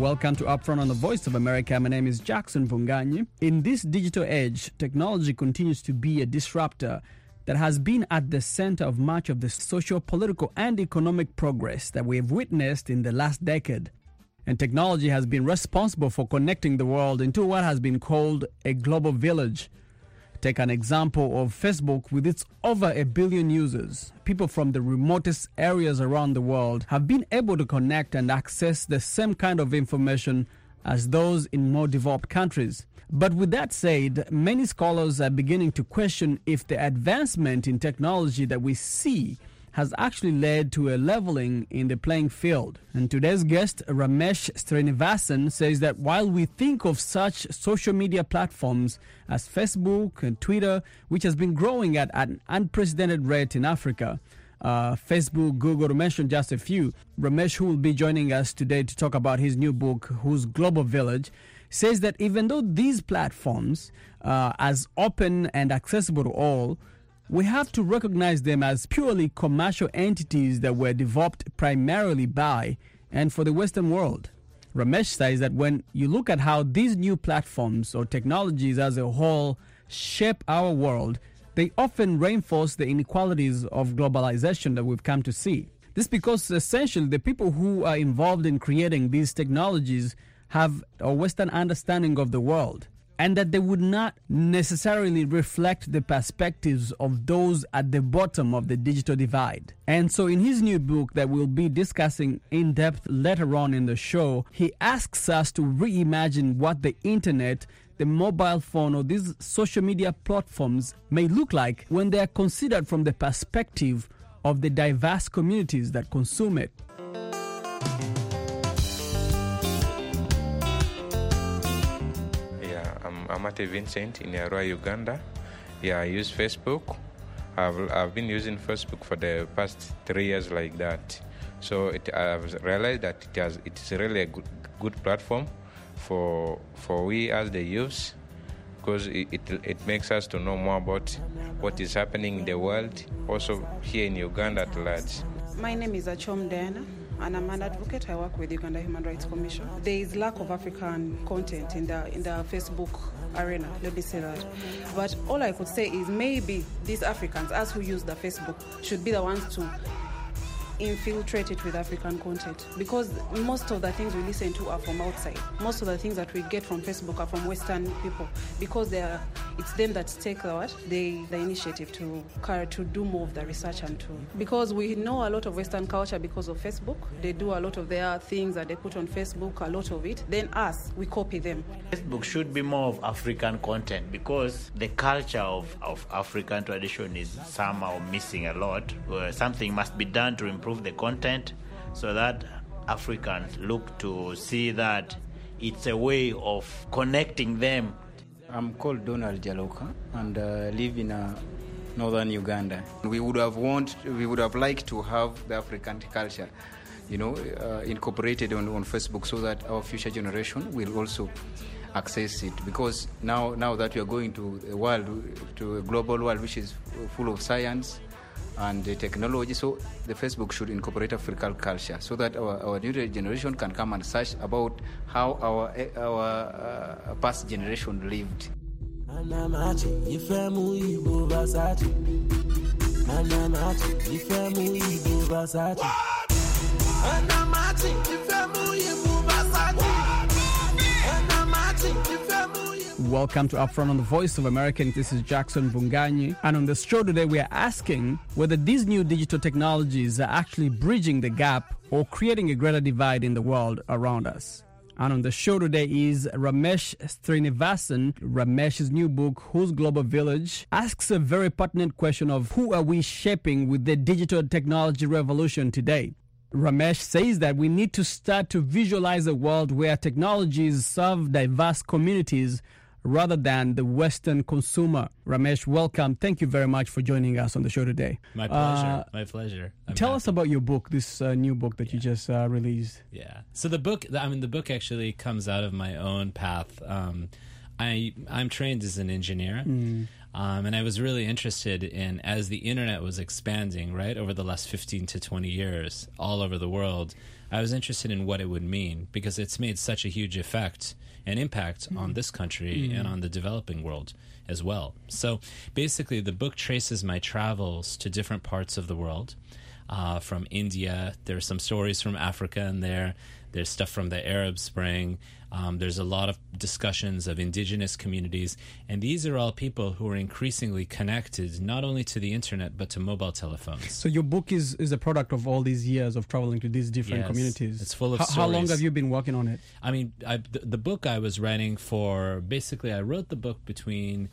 Welcome to Upfront on the Voice of America. My name is Jackson Vunganyi. In this digital age, technology continues to be a disruptor that has been at the center of much of the social, political, and economic progress that we have witnessed in the last decade. And technology has been responsible for connecting the world into what has been called a global village. Take an example of Facebook with its over 1 billion users. People from the remotest areas around the world have been able to connect and access the same kind of information as those in more developed countries. But with that said, many scholars are beginning to question if the advancement in technology that we see has actually led to a leveling in the playing field. And today's guest, Ramesh Srinivasan, says that while we think of such social media platforms as Facebook and Twitter, which has been growing at an unprecedented rate in Africa, Facebook, Google, to mention just a few, Ramesh, who will be joining us today to talk about his new book, Whose Global Village, says that even though these platforms are as open and accessible to all, we have to recognize them as purely commercial entities that were developed primarily by and for the Western world. Ramesh says that when you look at how these new platforms or technologies as a whole shape our world, they often reinforce the inequalities of globalization that we've come to see. This because essentially the people who are involved in creating these technologies have a Western understanding of the world, and that they would not necessarily reflect the perspectives of those at the bottom of the digital divide. And so in his new book that we'll be discussing in depth later on in the show, he asks us to reimagine what the internet, the mobile phone, or these social media platforms may look like when they are considered from the perspective of the diverse communities that consume it. I'm Mate Vincent in Arua, Uganda. Yeah, I use Facebook. I've been using Facebook for the past 3 years like that. So I've realized that it's really a good platform for we as the youths, because it makes us to know more about what is happening in the world, also here in Uganda at large. My name is Achom Diana, and I'm an advocate. I work with Uganda Human Rights Commission. There is lack of African content in the Facebook arena, let me say that. But all I could say is maybe these Africans, us who use the Facebook, should be the ones to infiltrate it with African content, because most of the things we listen to are from outside. Most of the things that we get from Facebook are from Western people, because it's them that take the initiative to do more of the research, and because we know a lot of Western culture because of Facebook. They do a lot of their things that they put on Facebook, a lot of it. Then us, we copy them. Facebook should be more of African content, because the culture of African tradition is somehow missing a lot. Something must be done to improve the content so that Africans look to see that it's a way of connecting them. I'm called Donald Jaloka and live in northern Uganda. We would have liked to have the African culture, incorporated on Facebook, so that our future generation will also access it. Because now that we are going to a global world which is full of science and technology, so the Facebook should incorporate African culture so that our new generation can come and search about how our past generation lived. Welcome to Upfront on the Voice of America. This is Jackson Vunganyi. And on the show today, we are asking whether these new digital technologies are actually bridging the gap or creating a greater divide in the world around us. And on the show today is Ramesh Srinivasan. Ramesh's new book, Whose Global Village, asks a very pertinent question of who are we shaping with the digital technology revolution today. Ramesh says that we need to start to visualize a world where technologies serve diverse communities rather than the Western consumer. Ramesh, welcome. Thank you very much for joining us on the show today. My pleasure. My pleasure. Tell us about your book, this new book that you just released. Yeah. So the book actually comes out of my own path. I'm trained as an engineer. And I was really interested in, as the internet was expanding, right, over the last 15 to 20 years all over the world, I was interested in what it would mean, because it's made such a huge effect and impact on this country and on the developing world as well. So basically, the book traces my travels to different parts of the world. From India, there's some stories from Africa in there. There's stuff from the Arab Spring. There's a lot of discussions of indigenous communities. And these are all people who are increasingly connected not only to the internet, but to mobile telephones. So your book is a product of all these years of traveling to these different Yes, communities. it's full of How long stories. have you been working on it? I mean, the book I was writing for, basically, I wrote the book between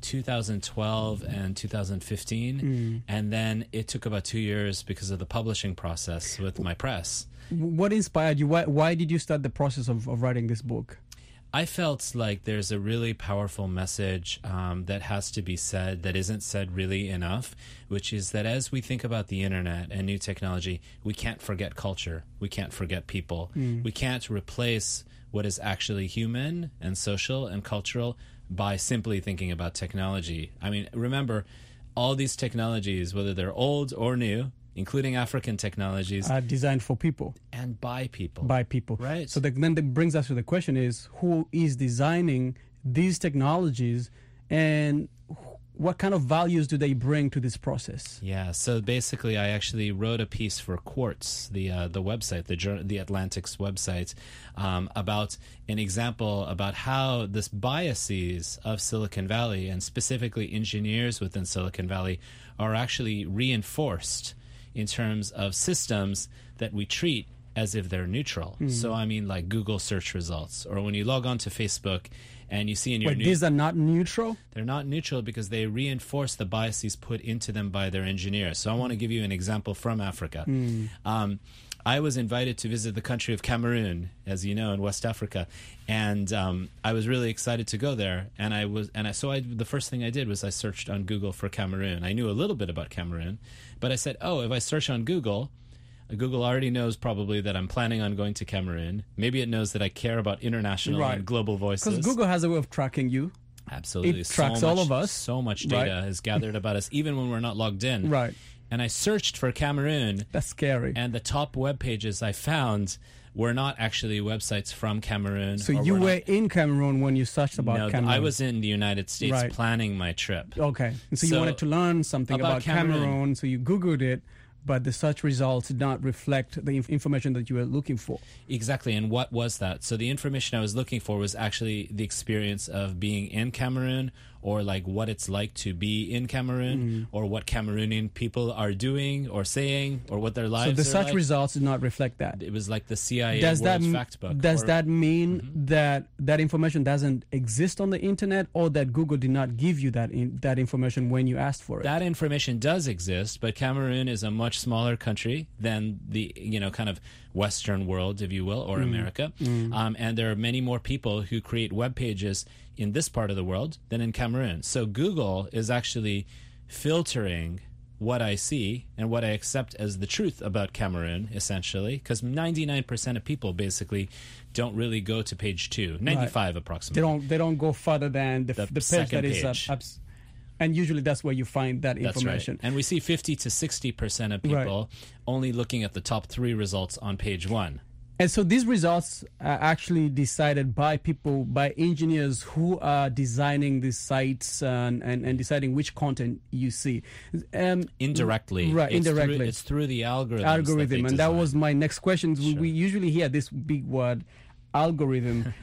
2012 and 2015, and then it took about 2 years because of the publishing process with my press. What inspired you? Why did you start the process of writing this book? I felt like there's a really powerful message that has to be said that isn't said really enough, which is that as we think about the internet and new technology, we can't forget culture. We can't forget people. We can't replace what is actually human and social and cultural by simply thinking about technology. I mean, remember, all these technologies, whether they're old or new, including African technologies, Are designed for people, and by people. by people. Right. So then that brings us to the question is, who is designing these technologies, and what kind of values do they bring to this process? Yeah, so basically, I actually wrote a piece for Quartz, the website, the Atlantic's website, about an example about how this biases of Silicon Valley, and specifically engineers within Silicon Valley, are actually reinforced in terms of systems that we treat as if they're neutral. So I mean, like Google search results, or when you log on to Facebook and you see in your Wait, these are not neutral? they're not neutral because they reinforce the biases put into them by their engineers. So I want to give you an example from Africa. I was invited to visit the country of Cameroon, as you know, in West Africa, and I was really excited to go there. And the first thing I did was I searched on Google for Cameroon. I knew a little bit about Cameroon, but I said, if I search on Google, Google already knows probably that I'm planning on going to Cameroon. Maybe it knows that I care about international and global voices. Because Google has a way of tracking you. Absolutely. It tracks all of us. So much data is gathered about us, even when we're not logged in. Right. And I searched for Cameroon, That's scary. and the top web pages I found were not actually websites from Cameroon. So or you were not- in Cameroon when you searched about No, Cameroon? I was in the United States Right. planning my trip. Okay. And so you So, wanted to learn something about about Cameroon, so you Googled it, but the search results did not reflect the information that you were looking for. Exactly, and what was that? So the information I was looking for was actually the experience of being in Cameroon, or like what it's like to be in Cameroon, or what Cameroonian people are doing or saying, or what their lives So the are search like. results did not reflect that. It was like the CIA Does that World Fact Book. does or- that mean that that information doesn't exist on the internet, or that Google did not give you that information when you asked for it? That information does exist, but Cameroon is a much smaller country than the kind of Western world, if you will, or America. And there are many more people who create web pages in this part of the world than in Cameroon. So Google is actually filtering what I see and what I accept as the truth about Cameroon, essentially, because 99% of people basically don't really go to page 2, 95 approximately. They don't go further than the page second that is page. and usually that's where you find that That's information. right. And we see 50 to 60% of people only looking at the top 3 results on page 1. And so these results are actually decided by people, by engineers who are designing these sites and deciding which content you see. Indirectly. Right, It's indirectly. It's through the algorithm. And that was my next question. Sure. We usually hear this big word, algorithm.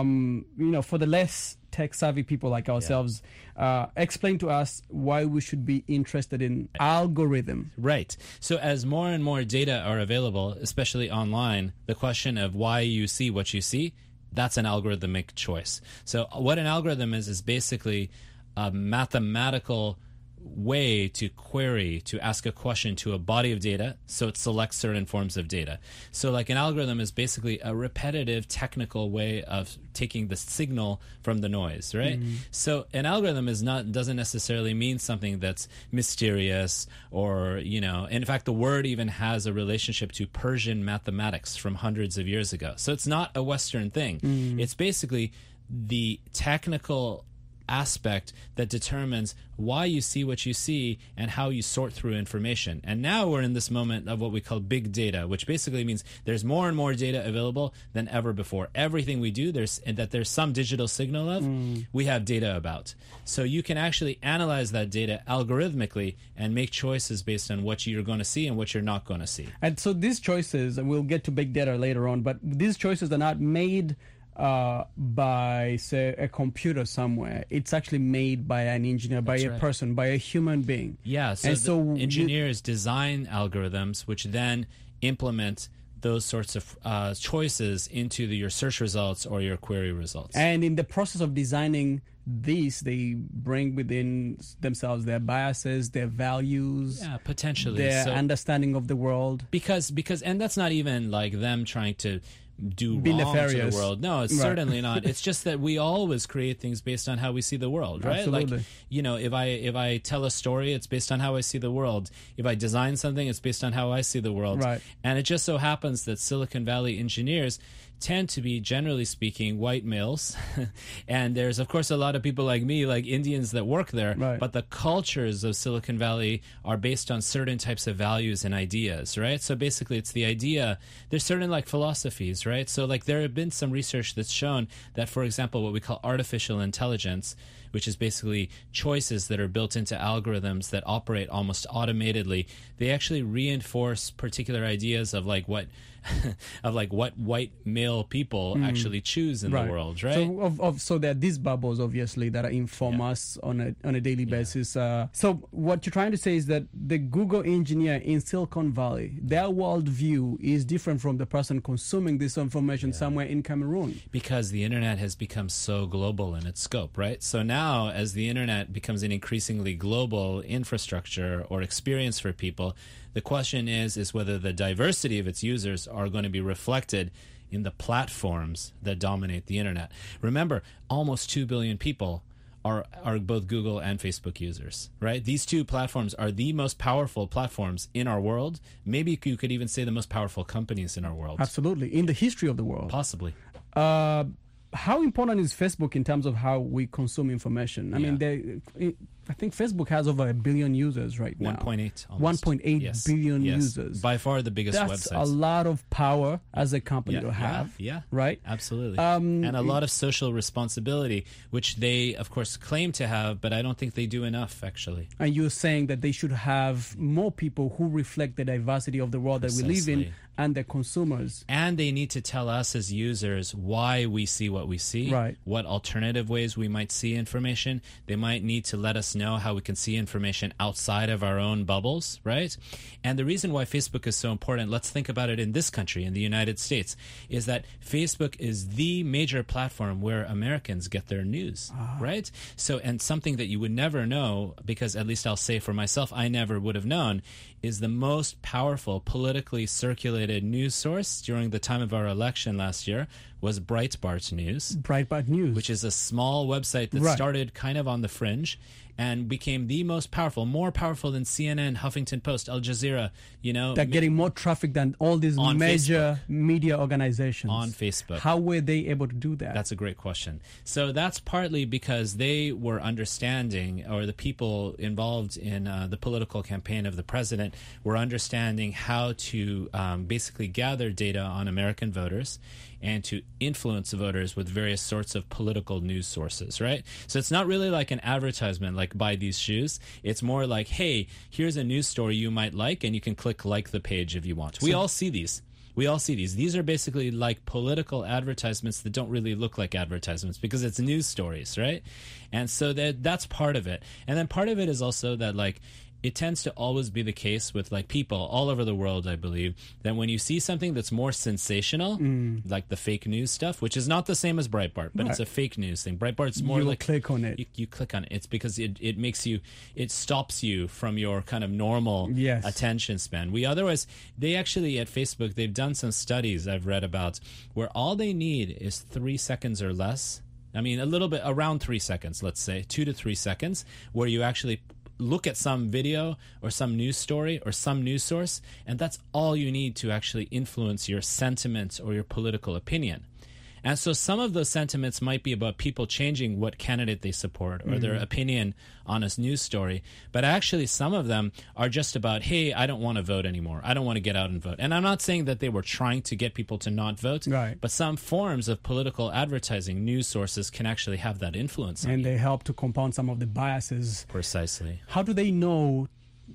For the less tech-savvy people like ourselves, explain to us why we should be interested in algorithm. Right. So as more and more data are available, especially online, the question of why you see what you see, that's an algorithmic choice. So what an algorithm is basically a mathematical way to query, to ask a question to a body of data, so it selects certain forms of data. So like an algorithm is basically a repetitive technical way of taking the signal from the noise, right? So an algorithm doesn't necessarily mean something that's mysterious or, in fact, the word even has a relationship to Persian mathematics from hundreds of years ago. So it's not a Western thing. It's basically the technical aspect that determines why you see what you see and how you sort through information. And now we're in this moment of what we call big data, which basically means there's more and more data available than ever before. Everything we do, there's some digital signal of, we have data about. So you can actually analyze that data algorithmically and make choices based on what you're going to see and what you're not going to see. And so these choices, and we'll get to big data later on, but these choices are not made by, say, a computer somewhere. It's actually made by an engineer, by a person, by a human being. Yeah, so engineers design algorithms which then implement those sorts of choices into your search results or your query results. And in the process of designing these, they bring within themselves their biases, their values, potentially their understanding of the world. Because and that's not even like them trying to do be wrong nefarious to the world. No, it's certainly not. It's just that we always create things based on how we see the world, right? Absolutely. Like, if I tell a story, it's based on how I see the world. If I design something, it's based on how I see the world. Right. And it just so happens that Silicon Valley engineers tend to be, generally speaking, white males. And there's, of course, a lot of people like me, like Indians that work there. Right. But the cultures of Silicon Valley are based on certain types of values and ideas, right? So basically, it's the idea. There's certain like philosophies, right? So like there have been some research that's shown that, for example, what we call artificial intelligence, which is basically choices that are built into algorithms that operate almost automatedly, they actually reinforce particular ideas of like what what white male people actually choose in the world, right? So there are these bubbles, obviously, that inform us on a daily basis. So what you're trying to say is that the Google engineer in Silicon Valley, their worldview is different from the person consuming this information somewhere in Cameroon. Because the internet has become so global in its scope, right? So now, as the internet becomes an increasingly global infrastructure or experience for people, the question is whether the diversity of its users are going to be reflected in the platforms that dominate the internet. Remember, almost 2 billion people are both Google and Facebook users, right? These two platforms are the most powerful platforms in our world. Maybe you could even say the most powerful companies in our world. Absolutely. In the history of the world. Possibly. How important is Facebook in terms of how we consume information? I mean, I think Facebook has over 1 billion users right now. 1.8 1.8 billion users. By far the biggest That's website. a lot of power as a company to have. Yeah, right? Absolutely. And a lot of social responsibility, which they, of course, claim to have, but I don't think they do enough, actually. And you're saying that they should have more people who reflect the diversity of the world that we live in and the consumers. And they need to tell us as users why we see what we see, what alternative ways we might see information. They might need to let us know how we can see information outside of our own bubbles, right? And the reason why Facebook is so important, let's think about it in this country, in the United States, is that Facebook is the major platform where Americans get their news, right? So, and something that you would never know, because at least I'll say for myself, I never would have known, is the most powerful politically circulated news source during the time of our election last year was Breitbart News. Breitbart News. Which is a small website that started kind of on the fringe and became the most powerful, more powerful than CNN, Huffington Post, Al Jazeera, you know. They're getting more traffic than all these major media organizations. On Facebook. How were they able to do that? That's a great question. So that's partly because they were understanding, or the people involved in the political campaign of the president were understanding how to basically gather data on American voters and to influence voters with various sorts of political news sources, right? So it's not really like an advertisement, like buy these shoes. It's more like, hey, here's a news story you might like, and you can click like the page if you want. We all see these. These are basically like political advertisements that don't really look like advertisements because it's news stories, right? And so that's part of it. And then part of it is also that, like, it tends to always be the case with like people all over the world, I believe, that when you see something that's more sensational, like the fake news stuff, which is not the same as Breitbart, but it's a fake news thing. Breitbart's more like click on it. You click on it. It's because it makes you, it stops you from your kind of normal attention span. They actually at Facebook, they've done some studies I've read about where all they need is 3 seconds or less. I mean, a little bit around 3 seconds, let's say 2 to 3 seconds, where you actually look at some video or some news story or some news source, and that's all you need to actually influence your sentiment or your political opinion. And so some of those sentiments might be about people changing what candidate they support or their opinion on a news story. But actually, some of them are just about, hey, I don't want to vote anymore. I don't want to get out and vote. And I'm not saying that they were trying to get people to not vote, Right. but some forms of political advertising, news sources can actually have that influence on And you. they help to compound some of the biases. Precisely. How do they know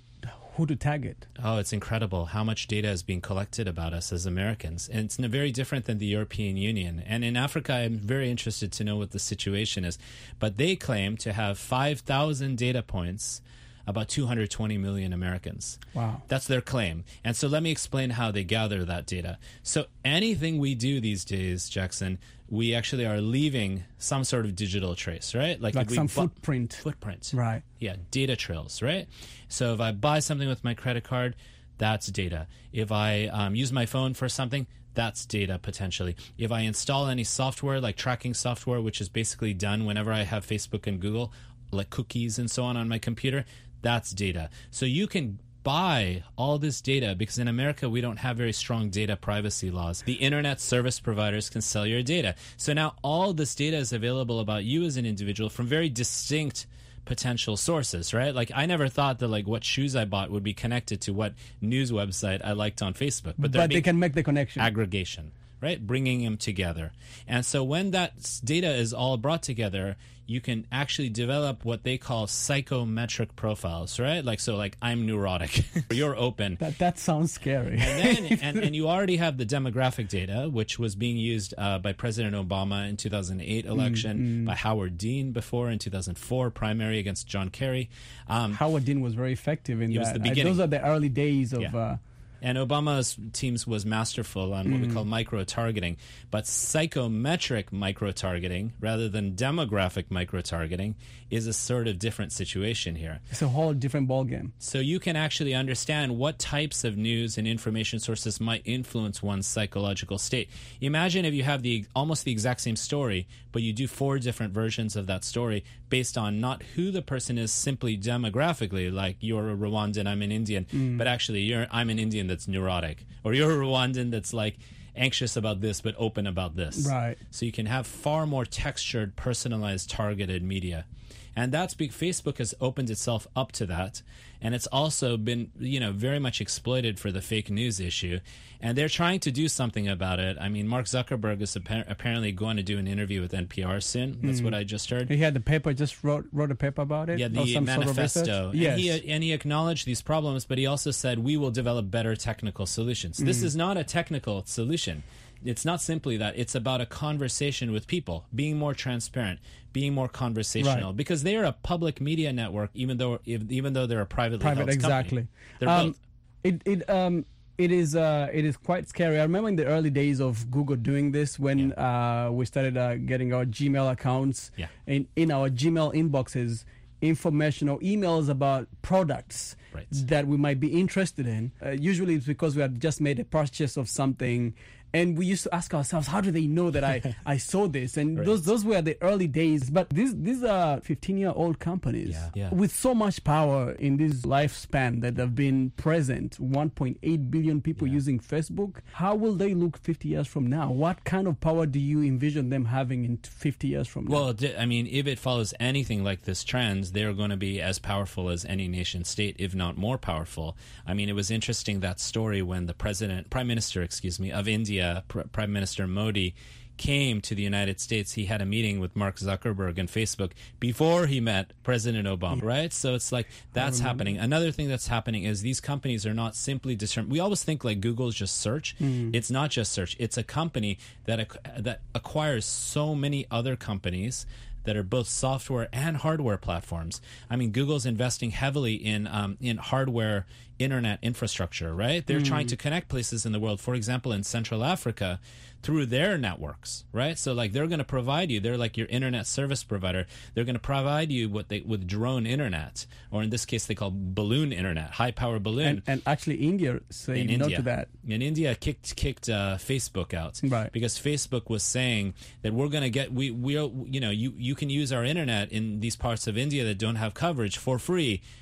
who to target? Oh, it's incredible how much data is being collected about us as Americans. And it's very different than the European Union. And in Africa, I'm very interested to know what the situation is. But they claim to have 5,000 data points about 220 million Americans. Wow. That's their claim. And so let me explain how they gather that data. So anything we do these days, Jackson, we actually are leaving some sort of digital trace, right? Like if we some footprint. Footprint. Right. Yeah, data trails, right? So if I buy something with my credit card, that's data. If I use my phone for something, that's data potentially. If I install any software, like tracking software, which is basically done whenever I have Facebook and Google, like cookies and so on my computer, that's data. So you can buy all this data because in America we don't have very strong data privacy laws. The internet service providers can sell your data. So now all this data is available about you as an individual from very distinct potential sources, right? Like I never thought that like what shoes I bought would be connected to what news website I liked on Facebook. But they can make the connection. Aggregation, right? Bringing them together. And so when that data is all brought together, you can actually develop what they call psychometric profiles, right? Like, so like I'm neurotic, you're open. That sounds scary. And then, and you already have the demographic data, which was being used by President Obama in 2008 election, by Howard Dean before in 2004 primary against John Kerry. Howard Dean was very effective in It that. was the beginning. Those are the early days of... Yeah. And Obama's teams was masterful on what we call micro-targeting. But psychometric micro-targeting, rather than demographic micro-targeting, is a sort of different situation here. It's a whole different ballgame. So you can actually understand what types of news and information sources might influence one's psychological state. Imagine if you have almost the exact same story, but you do 4 different versions of that story based on not who the person is simply demographically, like you're a Rwandan, I'm an Indian, but actually I'm an Indian that's neurotic, or you're a Rwandan that's like anxious about this but open about this. Right. So you can have far more textured, personalized, targeted media. And that's big. Facebook has opened itself up to that. And it's also been, very much exploited for the fake news issue. And they're trying to do something about it. I mean, Mark Zuckerberg is apparently going to do an interview with NPR soon. That's what I just heard. He had the paper, just wrote a paper about it? Yeah, the manifesto. Yes. And he acknowledged these problems, but he also said, we will develop better technical solutions. This is not a technical solution. It's not simply that. It's about a conversation with people, being more transparent, being more conversational, Right. because they are a public media network, even though they're a privately held company. Exactly. They're both. It is quite scary. I remember in the early days of Google doing this when we started getting our Gmail accounts. Yeah. In our Gmail inboxes, information or emails about products Right. that we might be interested in. Usually it's because we had just made a purchase of something. And we used to ask ourselves, how do they know that I saw this? And Right. those were the early days. But these are 15-year-old companies Yeah. with so much power in this lifespan that have been present. 1.8 billion people using Facebook. How will they look 50 years from now? What kind of power do you envision them having in 50 years from now? Well, I mean, if it follows anything like this trend, they're going to be as powerful as any nation state, if not more powerful. I mean, it was interesting, that story when the Prime Minister of India, Prime Minister Modi, came to the United States. He had a meeting with Mark Zuckerberg and Facebook before he met President Obama, right? So it's like that's happening. Another thing that's happening is these companies are not simply determined. We always think like Google is just search. It's not just search. It's a company that acquires so many other companies that are both software and hardware platforms. I mean, Google's investing heavily in hardware internet infrastructure, right? They're trying to connect places in the world, for example, in Central Africa, through their networks, right? So like they're going to provide you, they're like your internet service provider. They're going to provide you with drone internet, or in this case they call balloon internet, high power balloon. And actually India saying no to that. In India kicked Facebook out, right? Because Facebook was saying that we're going to get you can use our internet in these parts of India that don't have coverage for free,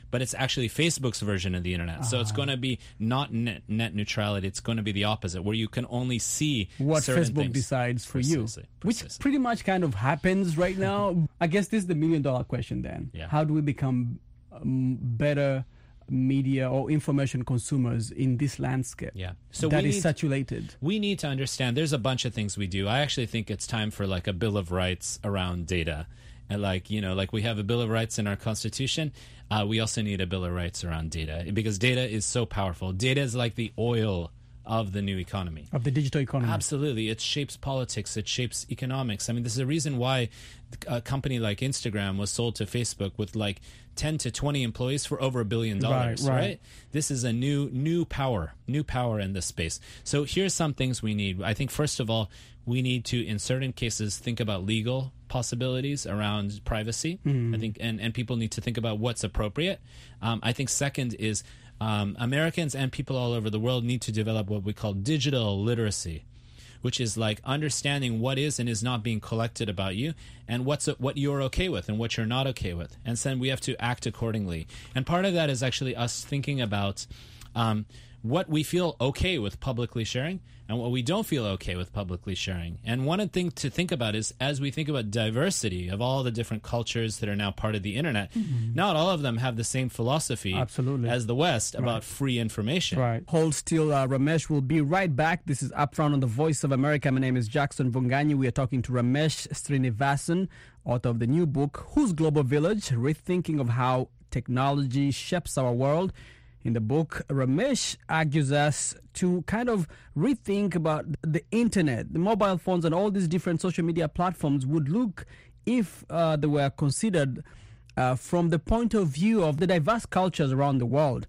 but it's actually Facebook's version of the internet. So it's going to be not net neutrality. It's going to be the opposite, where you can only see what certain Facebook things. decides for Precisely. you, which pretty much kind of happens right now. I guess this is the $1 million question then. Yeah. How do we become better media or information consumers in this landscape that is saturated? We need to understand there's a bunch of things we do. I actually think it's time for like a Bill of Rights around data. And like we have a Bill of Rights in our Constitution, we also need a Bill of Rights around data, because data is so powerful. Data is like the oil of the new economy. Of the digital economy. Absolutely. It shapes politics. It shapes economics. I mean, this is a reason why a company like Instagram was sold to Facebook with like 10 to 20 employees for over $1 billion, right? This is a new power in this space. So here's some things we need. I think, first of all, we need to, in certain cases, think about legal possibilities around privacy. I think, and people need to think about what's appropriate. I think second is Americans and people all over the world need to develop what we call digital literacy, which is like understanding what is and is not being collected about you, and what you're okay with and what you're not okay with. And then we have to act accordingly. And part of that is actually us thinking about what we feel okay with publicly sharing and what we don't feel okay with publicly sharing. And one thing to think about is, as we think about diversity of all the different cultures that are now part of the internet, not all of them have the same philosophy as the West about free information. Right. Hold still, Ramesh. We'll be right back. This is Upfront on the Voice of America. My name is Jackson Vunganyi. We are talking to Ramesh Srinivasan, author of the new book, Whose Global Village? Rethinking of How Technology Shapes Our World. In the book, Ramesh argues us to kind of rethink about the internet, the mobile phones, and all these different social media platforms would look if they were considered from the point of view of the diverse cultures around the world.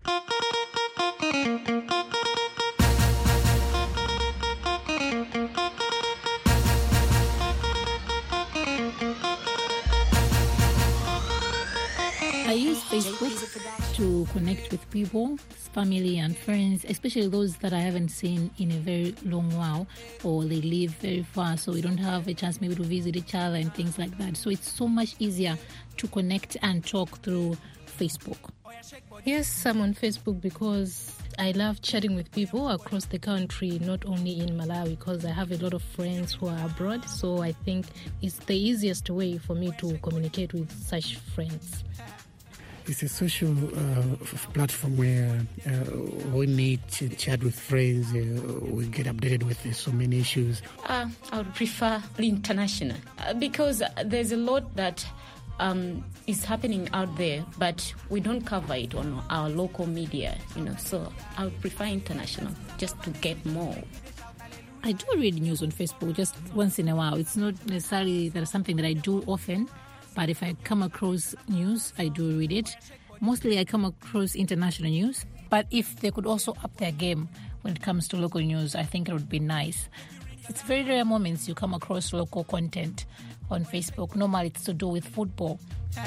I use Facebook to connect with people, family and friends, especially those that I haven't seen in a very long while, or they live very far, so we don't have a chance maybe to visit each other and things like that. So it's so much easier to connect and talk through Facebook. Yes, I'm on Facebook because I love chatting with people across the country, not only in Malawi, because I have a lot of friends who are abroad. So I think it's the easiest way for me to communicate with such friends. It's a social platform where we meet, chat with friends, we get updated with so many issues. I would prefer international because there's a lot that is happening out there, but we don't cover it on our local media, so I would prefer international just to get more. I do read news on Facebook just once in a while. It's not necessarily that something that I do often, but if I come across news, I do read it. Mostly I come across international news, but if they could also up their game when it comes to local news, I think it would be nice. It's very rare moments you come across local content on Facebook. Normally it's to do with football.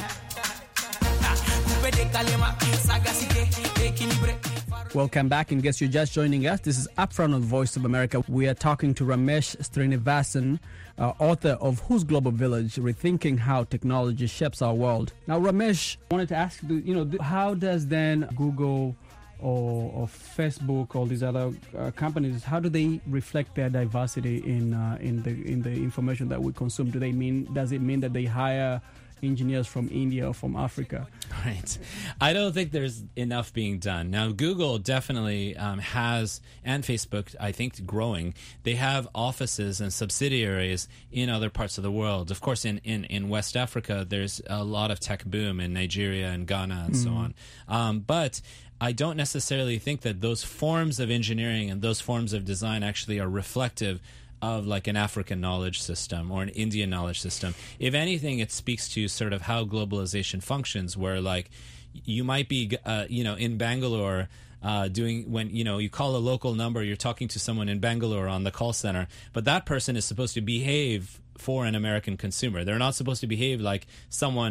Welcome back, and guess you're just joining us. This is Upfront on Voice of America. We are talking to Ramesh Srinivasan, author of Whose Global Village? Rethinking How Technology Shapes Our World. Now, Ramesh, I wanted to ask you, how does then Google or Facebook, all these other companies, how do they reflect their diversity in the information that we consume? Does it mean that they hire engineers from India or from Africa? Right. I don't think there's enough being done. Now, Google definitely has, and Facebook, I think, growing. They have offices and subsidiaries in other parts of the world. Of course, in West Africa, there's a lot of tech boom in Nigeria and Ghana and so on. But I don't necessarily think that those forms of engineering and those forms of design actually are reflective of like an African knowledge system or an Indian knowledge system. If anything, it speaks to sort of how globalization functions, where like you might be, in Bangalore when you call a local number, you're talking to someone in Bangalore on the call center, but that person is supposed to behave for an American consumer. They're not supposed to behave like someone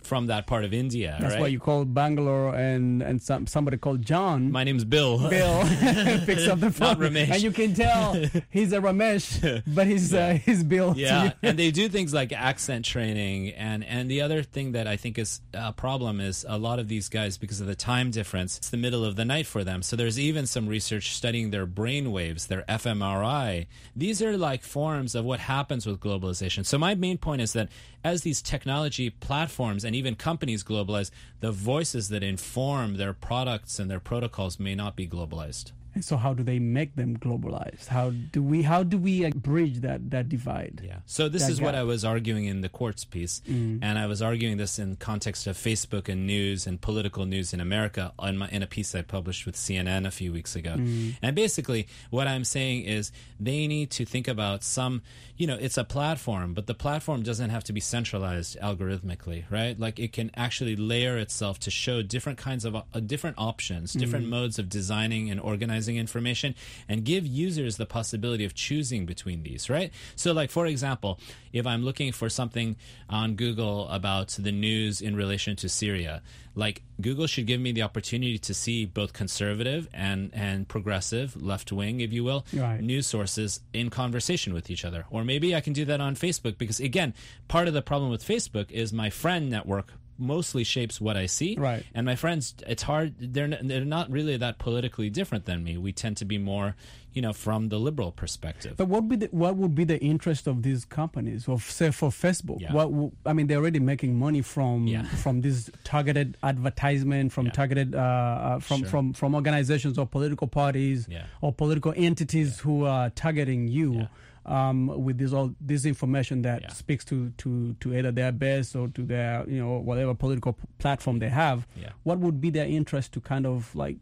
from that part of India. That's right? why you call Bangalore and somebody called John. My name's Bill. Bill picks up the phone, Not Ramesh. and you can tell he's a Ramesh, but he's Bill. Yeah, and they do things like accent training, and the other thing that I think is a problem is a lot of these guys, because of the time difference, it's the middle of the night for them. So there's even some research studying their brain waves, their fMRI. These are like forms of what happens with globalization. So my main point is that as these technology platforms and even companies globalize, the voices that inform their products and their protocols may not be globalized. And so how do they make them globalized? How do we bridge that divide? Yeah. So this is what I was arguing in the Quartz piece, and I was arguing this in context of Facebook and news and political news in America in a piece I published with CNN a few weeks ago. And basically what I'm saying is they need to think about it's a platform, but the platform doesn't have to be centralized algorithmically, right? Like it can actually layer itself to show different kinds of different options, different modes of designing and organizing information, and give users the possibility of choosing between these, right? So like, for example, if I'm looking for something on Google about the news in relation to Syria, like Google should give me the opportunity to see both conservative and progressive, left-wing, if you will, news sources in conversation with each other. Or maybe I can do that on Facebook, because again, part of the problem with Facebook is my friend network mostly shapes what I see. Right. And my friends, it's hard, they're not really that politically different than me. We tend to be more, from the liberal perspective. But what would be the interest of these companies, or say for Facebook? Yeah. They're already making money from this targeted advertisement, from targeted from organizations or political parties or political entities who are targeting you. Yeah. With this information that speaks to either their base or to their whatever political platform they have. What would be their interest to kind of like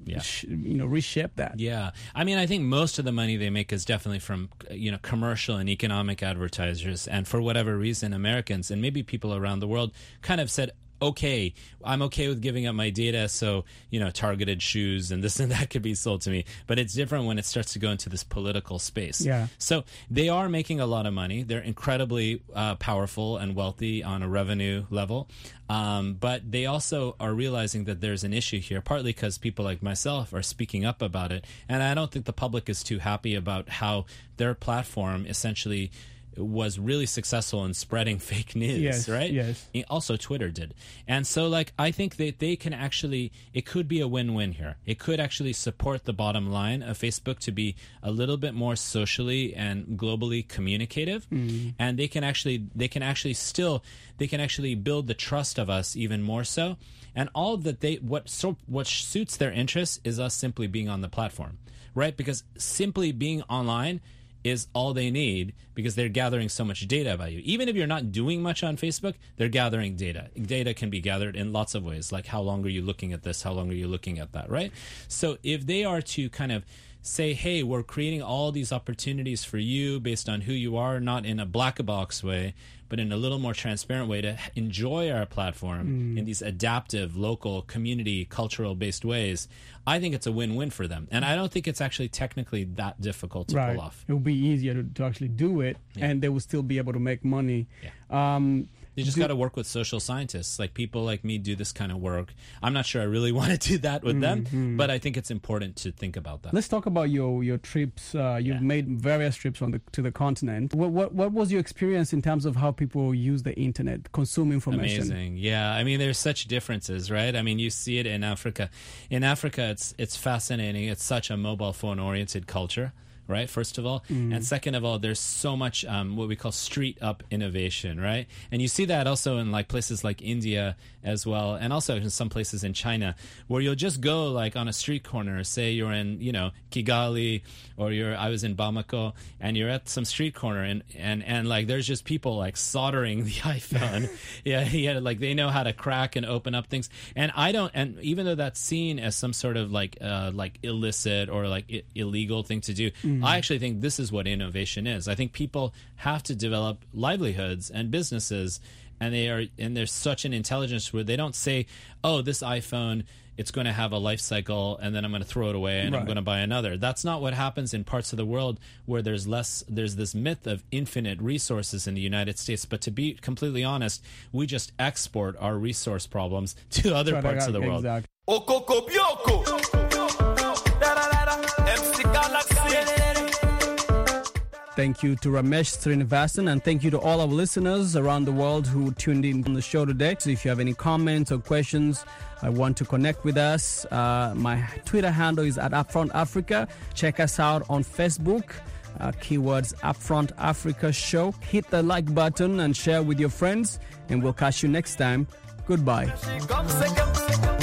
reshape that? Yeah, I think most of the money they make is definitely from commercial and economic advertisers, and for whatever reason, Americans and maybe people around the world kind of said, okay, I'm okay with giving up my data, so, targeted shoes and this and that could be sold to me. But it's different when it starts to go into this political space. Yeah. So they are making a lot of money. They're incredibly powerful and wealthy on a revenue level. But they also are realizing that there's an issue here, partly because people like myself are speaking up about it. And I don't think the public is too happy about how their platform essentially was really successful in spreading fake news, right? Yes. Also, Twitter did. And so, I think that they can actually, it could be a win-win here. It could actually support the bottom line of Facebook to be a little bit more socially and globally communicative. And they can actually build the trust of us even more so. And all that what suits their interests is us simply being on the platform, right? Because simply being online is all they need, because they're gathering so much data about you. Even if you're not doing much on Facebook, they're gathering data. Data can be gathered in lots of ways, like how long are you looking at this, how long are you looking at that, right? So if they are to kind of say, hey, we're creating all these opportunities for you based on who you are, not in a black box way, but in a little more transparent way to enjoy our platform in these adaptive, local, community, cultural-based ways, I think it's a win-win for them. And I don't think it's actually technically that difficult to pull off. It will be easier to actually do it, and they will still be able to make money. Yeah. You just got to work with social scientists. Like people like me do this kind of work. I'm not sure I really want to do that with them, but I think it's important to think about that. Let's talk about your trips. You've made various trips to the continent. What was your experience in terms of how people use the internet, consume information? Amazing. Yeah. There's such differences, right? You see it in Africa. In Africa, it's fascinating. It's such a mobile phone-oriented culture. Right, first of all. And second of all, there's so much what we call street up innovation, right? And you see that also in places like India as well, and also in some places in China, where you'll just go on a street corner, say you're in Kigali, or I was in Bamako, and you're at some street corner, and there's just people soldering the iPhone. They know how to crack and open up things. And even though that's seen as some sort of illicit or illegal thing to do, I actually think this is what innovation is. I think people have to develop livelihoods and businesses, and there's such an intelligence where they don't say, oh, this iPhone it's going to have a life cycle and then I'm going to throw it away and I'm going to buy another. That's not what happens in parts of the world where there's this myth of infinite resources in the United States. But to be completely honest, we just export our resource problems to other parts of the world. Exactly. Thank you to Ramesh Srinivasan, and thank you to all our listeners around the world who tuned in on the show today. So if you have any comments or questions, want to connect with us, my Twitter handle is at Upfront Africa. Check us out on Facebook. Keywords Upfront Africa Show. Hit the like button and share with your friends, and we'll catch you next time. Goodbye.